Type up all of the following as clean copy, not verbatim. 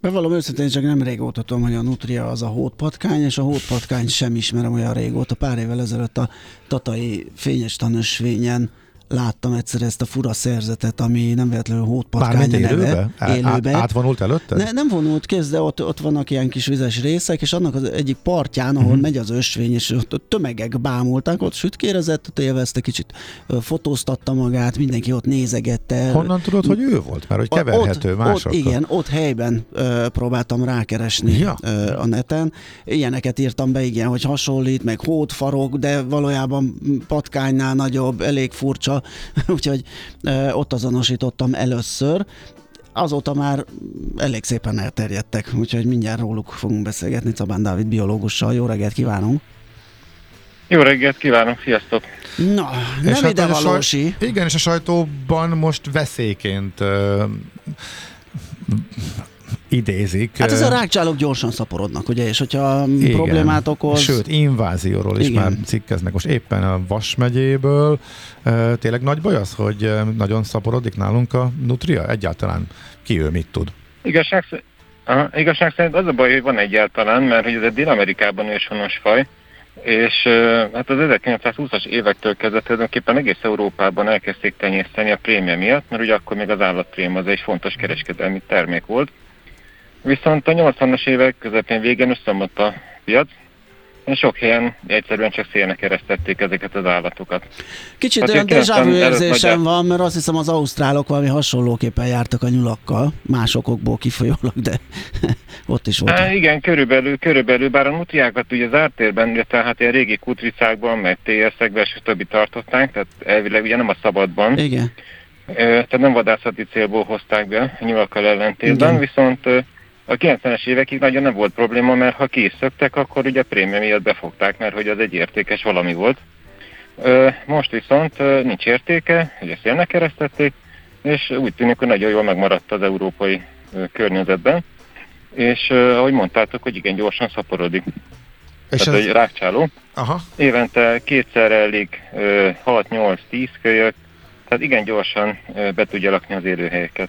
Bevallom őszintén, csak nem régóta tudom, hogy a nutria az a hódpatkány, és a hódpatkányt sem ismerem olyan régóta. Pár évvel ezelőtt a tatai fényes tanösvényen láttam egyszer ezt a fura szerzetet, ami nem véletlenül hódpatkány neve. Élőbe. Átvonult előtte? Nem vonult, kézd, de ott vannak ilyen kis vizes részek, és annak az egyik partján, ahol megy az ösvény, és ott tömegek bámultak, ott sütkérezett, ott élvezte, kicsit fotóztatta magát, mindenki ott nézegette. Honnan tudod, hogy ő volt? Mert hogy keverhető másokkal. Igen, ott helyben próbáltam rákeresni a neten. Ilyeneket írtam be, igen, hogy hasonlít, meg hódfarok, de valójában patkánynál nagyobb, elég furcsa. Úgyhogy ott azonosítottam először. Azóta már elég szépen elterjedtek, úgyhogy mindjárt róluk fogunk beszélgetni Czabán Dávid biológussal. Jó reggelt kívánunk! Jó reggelt kívánok, sziasztok! Na, nem idevalósi. Igen, és a sajtóban most veszélyként idézik. Hát ez a rákcsálók gyorsan szaporodnak, ugye, és hogyha problémát okoz... Sőt, invázióról is már cikkeznek. Most éppen a Vas megyéből tényleg nagy baj az, hogy nagyon szaporodik nálunk a nutria? Egyáltalán ki ő mit tud? Igazság szerint az a baj, hogy van egyáltalán, mert hogy ez egy Dél-Amerikában őshonos faj, és hát az 1920-as évektől kezdve tulajdonképpen egész Európában elkezdték tenyészteni a prémje miatt, mert ugye akkor még az állatprém az egy fontos kereskedelmi termék volt. Viszont a 80-as évek közepén végén összeomlott a piac, és sok helyen egyszerűen csak szélnek eresztették ezeket az állatokat. Kicsit hát olyan déjà vu érzésem van, mert azt hiszem az ausztrálok valami hasonlóképpen jártak a nyulakkkal, más okokból kifolyólag, de ott is volt. Igen, körülbelül, bár a nutriákat ugye az ártérben, tehát ilyen régi kutricákban, meg TS-ekben és többi tartották, tehát elvileg ugye nem a szabadban. Igen. Tehát nem vadászati célból hozták be a nyulakkal ellentétben, igen. Viszont a 90-es évekig nagyon nem volt probléma, mert ha ki is szöktek, akkor ugye a prémia miatt befogták, mert hogy az egy értékes valami volt. Most viszont nincs értéke, hogy ezt szélnek keresztették, és úgy tűnik, hogy nagyon jól megmaradt az európai környezetben, és ahogy mondtátok, hogy igen, gyorsan szaporodik. És tehát egy rákcsáló. Aha. Évente kétszer elég 6-8-10 kölyök, tehát igen gyorsan be tudja lakni az élőhelyeket.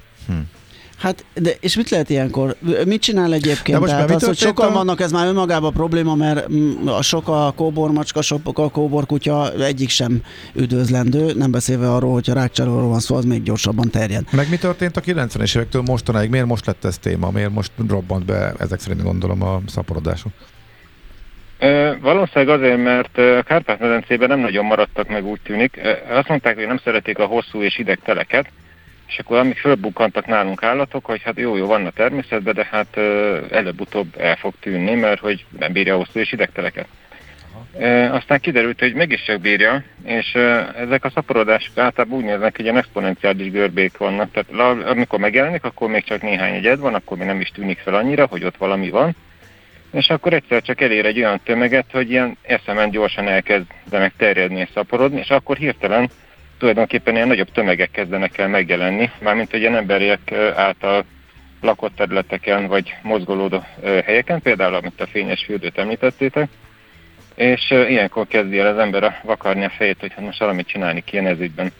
Hát, de és mit lehet ilyenkor? Mit csinál egyébként? Tehát az, hogy sokan vannak, ez már önmagában probléma, mert sok a kóbormacska, sok a kóborkutya, egyik sem üdvözlendő, nem beszélve arról, hogyha rákcsálóról van szó, az még gyorsabban terjed. Meg mi történt a 90-es évektől mostanáig? Miért most lett ez téma? Miért most robbant be ezek szerint gondolom a szaporodások? Valószínűleg azért, mert a Kárpát-medencében nem nagyon maradtak meg, úgy tűnik. Azt mondták, hogy nem szeretik a hosszú és hideg teleket, és akkor amíg fölbukkantak nálunk állatok, hogy hát jó, van a természetben, de hát előbb-utóbb el fog tűnni, mert hogy nem bírja a hosszú és hideg teleket. Aztán kiderült, hogy mégiscsak bírja, és ezek a szaporodások általában úgy néznek, hogy ilyen exponenciális görbék vannak, tehát amikor megjelenik, akkor még csak néhány egyed van, akkor még nem is tűnik fel annyira, hogy ott valami van, és akkor egyszer csak elér egy olyan tömeget, hogy ilyen eszemen gyorsan elkezdenek terjedni és szaporodni, és akkor hirtelen tulajdonképpen ilyen nagyobb tömegek kezdenek el megjelenni, mármint hogy ilyen emberiek által lakott területeken vagy mozgolódó helyeken, például amit a fényes fürdőt említettétek, és ilyenkor kezdi el az ember vakarni a fejét, hogy most valamit csinálni kéne ez ügyben.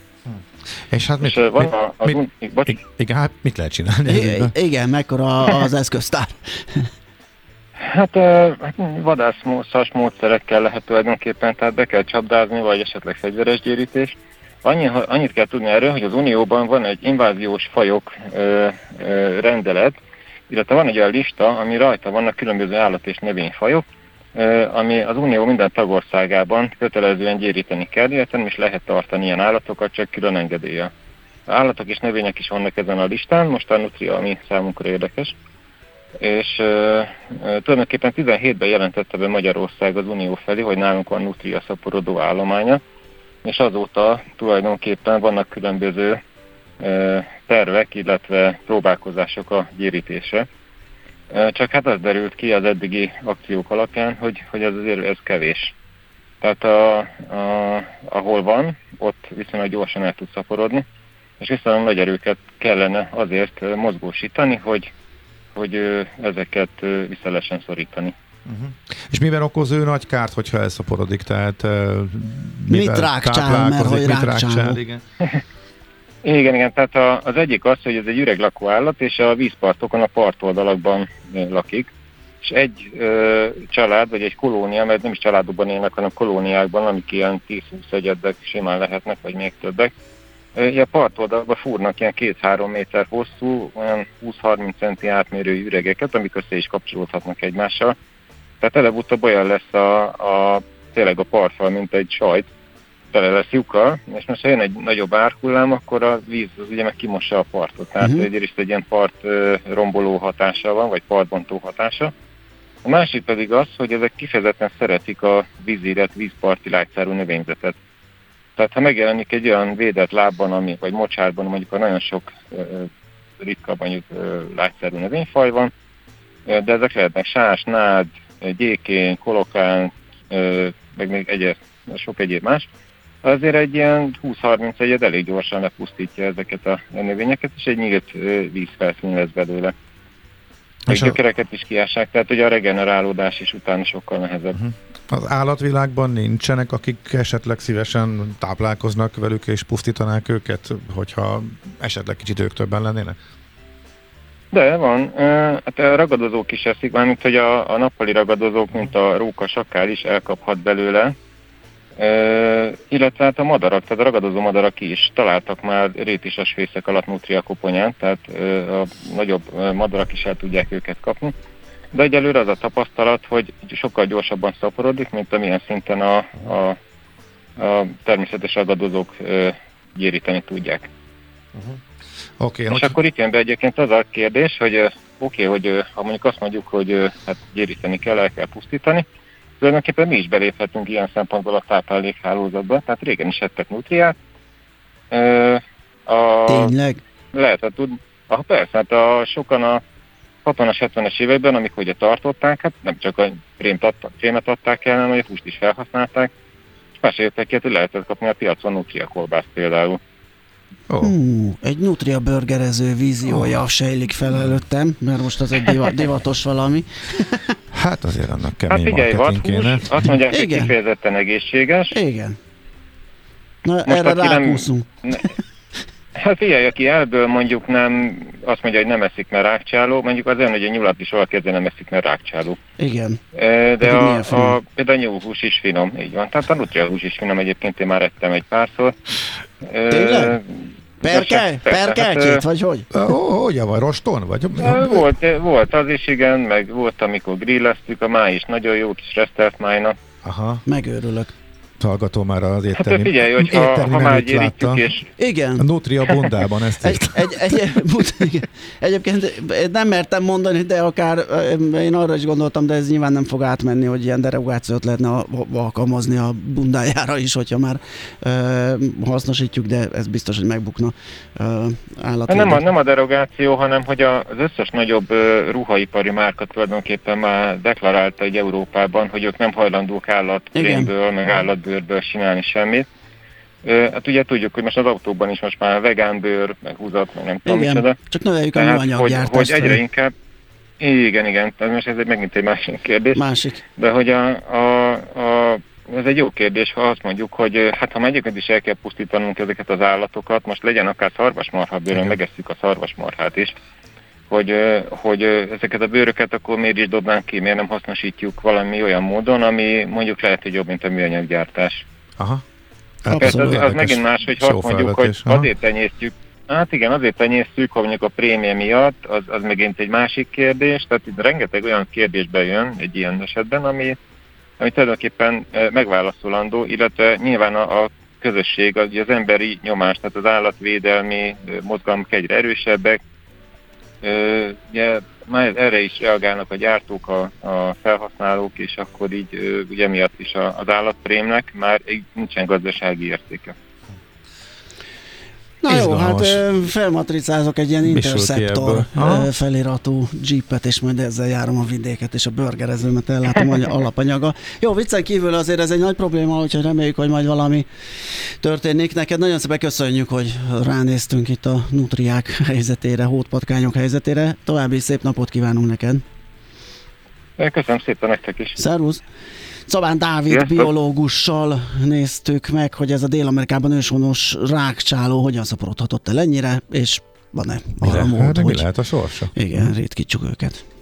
És hát mit lehet csinálni? Igen, mekkora az eszköztár? Hát vadászmódszeres módszerekkel lehet tulajdonképpen, tehát be kell csapdázni, vagy esetleg fegyveres gyérítés. Annyit kell tudni erről, hogy az Unióban van egy inváziós fajok rendelet, illetve van egy olyan lista, ami rajta vannak különböző állat- és növényfajok, ami az Unió minden tagországában kötelezően gyéríteni kell, illetve nem is lehet tartani ilyen állatokat, csak külön engedéllyel. Állatok és növények is vannak ezen a listán, most a nutria, ami számunkra érdekes. És tulajdonképpen 17-ben jelentette be Magyarország az Unió felé, hogy nálunk van nutria szaporodó állománya, és azóta tulajdonképpen vannak különböző tervek, illetve próbálkozások a gyérítésre. Csak hát az derült ki az eddigi akciók alapján, hogy ez azért ez kevés. Tehát ahol van, ott viszonylag gyorsan el tud szaporodni, és viszonylag nagy erőket kellene azért mozgósítani, hogy ezeket vissza lehessen szorítani. Uh-huh. És mivel okoz ő nagy kárt, hogyha elszaporodik? Tehát mit rákcsál, mert hogy rákcsál. Igen. Igen, tehát az egyik az, hogy ez egy üreglakó állat, és a vízpartokon, a partoldalakban lakik, és egy család, vagy egy kolónia, mert nem is családokban élnek, hanem kolóniákban, amik ilyen 10-20 egyedek simán lehetnek, vagy még többek. A partoldalakban fúrnak ilyen 2-3 méter hosszú, olyan 20-30 centi átmérő üregeket, amik össze is kapcsolódhatnak egymással. Tehát előbb-utóbb olyan lesz tényleg a partfal, mint egy sajt, tele lesz lyukkal, és most ha jön egy nagyobb árhullám, akkor a víz az ugye meg kimossa a partot. Tehát egyrészt egy ilyen part romboló hatása van, vagy partbontó hatása. A másik pedig az, hogy ezek kifejezetten szeretik a vízíret, vízparti lágyszárú növényzetet. Tehát ha megjelenik egy olyan védett lábban, vagy mocsárban, mondjuk a nagyon sok ritka mondjuk lágyszárú növényfaj van, de ezek lehetnek sás, nád, gyékény, kolokán, meg még sok egyéb más, azért egy ilyen 20-30 egyed elég gyorsan lepusztítja ezeket a növényeket, és egy nyílt vízfelszín lesz belőle. Még gyökereket is kiássák, tehát ugye a regenerálódás is utána sokkal nehezebb. Az állatvilágban nincsenek, akik esetleg szívesen táplálkoznak velük és pusztítanák őket, hogyha esetleg kicsit ők többen lennének? De van. Hát a ragadozók is eszik, mármint hogy a nappali ragadozók, mint a róka, sakál is elkaphat belőle, illetve hát a madarak, tehát a ragadozó madarak is találtak már rétisas fészek alatt nutria koponyát, tehát a nagyobb madarak is el tudják őket kapni. De egyelőre az a tapasztalat, hogy sokkal gyorsabban szaporodik, mint amilyen szinten a természetes ragadozók gyéríteni tudják. És akkor itt jön be egyébként az a kérdés, hogy hogy ha mondjuk azt mondjuk, hogy hát gyéríteni kell, el kell pusztítani, tulajdonképpen mi is beléphetünk ilyen szempontból a táplálékhálózatba, tehát régen is ettek nutriát. Tényleg? Lehet, hogy tud. Persze, hát sokan a 60-as, 70-es években, amikor ugye tartották, hát nem csak a krémet adták el, hanem a húst is felhasználták, és meséltek ki, hogy lehetett kapni a piacon nutria kolbászt például. Egy nutria burgerező víziója sejlik fel előttem, mert most az egy divatos valami. Hát azért annak kemény marketing kéne. Azt mondják, hogy kifejezetten egészséges. Igen. Na, most erre rákúszunk. Hát figyelj, aki elből mondjuk nem, azt mondja, hogy nem eszik, mert rákcsáló, mondjuk az olyan, hogy a nyulat is valaki nem eszik, mert rákcsáló. Igen. De például a nyúlhús is finom, így van. Tehát a nutriahús is finom, egyébként én már ettem egy párszor. Tényleg? Perkeltyét, vagy hogy? Hogyan van, roston? Vagy? Volt az is, igen, meg volt, amikor grilleztük, a máj is nagyon jó kis resztelt májna. Aha. Megőrülök. Hallgató már az éttermi. Hát figyelj, hogy ha már gyérítjük és... Igen. A Nutria Bondában ezt Egyébként nem mertem mondani, de akár én arra is gondoltam, de ez nyilván nem fog átmenni, hogy ilyen derogációt lehetne alkalmazni a bundájára is, hogyha már hasznosítjuk, de ez biztos, hogy megbukna állatvédelmi. Nem a derogáció, hanem hogy az összes nagyobb ruhaipari márka tulajdonképpen már deklarálta egy Európában, hogy ők nem hajlandók állatrémből, meg állatbőrből csinálni semmit. Hát ugye tudjuk, hogy most az autóban is most már vegán bőr, meg húzat, meg nem tudom micsoda. Csak növeljük a műanyaggyártást. Hogy egyre inkább, igen, most ez megint egy másik kérdés. De hogy ez egy jó kérdés, ha azt mondjuk, hogy hát ha egyébként is el kell pusztítanunk ezeket az állatokat, most legyen akár szarvasmarhabőrön, megesszük a szarvasmarhát is, hogy ezeket a bőröket akkor miért is dobnánk ki, miért nem hasznosítjuk valami olyan módon, ami mondjuk lehet, hogy jobb, mint a műanyaggyártás. Aha. Persze az megint más, hogy azt mondjuk, hogy azért tenyésztjük. Hát igen, azért tenyésztük, hogy mondjuk a prémie miatt, az megint egy másik kérdés, tehát itt rengeteg olyan kérdésbe jön egy ilyen esetben, ami tulajdonképpen megválaszolandó, illetve nyilván a közösség, az emberi nyomás, tehát az állatvédelmi mozgalmak egyre erősebbek, ugye már erre is reagálnak a gyártók, a felhasználók, és akkor így ugye miatt is az állatprémnek már nincsen gazdasági értéke. Na jó, hát felmatricázok egy ilyen Interceptor feliratú jeepet, és majd ezzel járom a vidéket, és a burgerezőmet ellátom alapanyaga. Jó, viccen kívül azért ez egy nagy probléma, úgyhogy reméljük, hogy majd valami történik. Neked nagyon szépen köszönjük, hogy ránéztünk itt a nutriák helyzetére, hódpatkányok helyzetére. További szép napot kívánunk neked. Köszönöm szépen nektek is. Szervusz! Szabán Dávid biológussal néztük meg, hogy ez a Dél-Amerikában őshonos rákcsáló hogyan szaporodhatott el ennyire, és van-e arra mód, hogy mi lehet a sorsa? Igen, ritkítsuk őket.